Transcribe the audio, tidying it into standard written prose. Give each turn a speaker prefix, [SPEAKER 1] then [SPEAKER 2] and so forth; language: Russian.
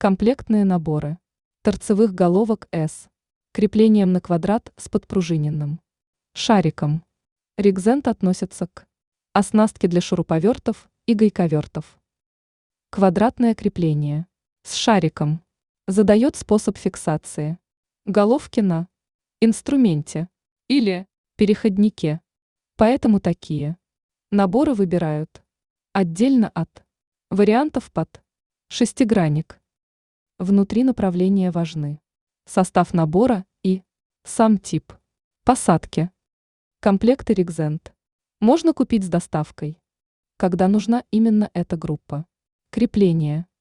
[SPEAKER 1] Комплектные наборы. Торцевых головок S. Креплением на квадрат с подпружиненным шариком. Ригзент относится к оснастке для шуруповертов и гайковертов. Квадратное крепление с шариком задает способ фиксации головки на инструменте или переходнике. Поэтому такие наборы выбирают отдельно от вариантов под шестигранник. Внутри направления важны состав набора и сам тип посадки. Комплекты Ригзент можно купить с доставкой, когда нужна именно эта группа крепления.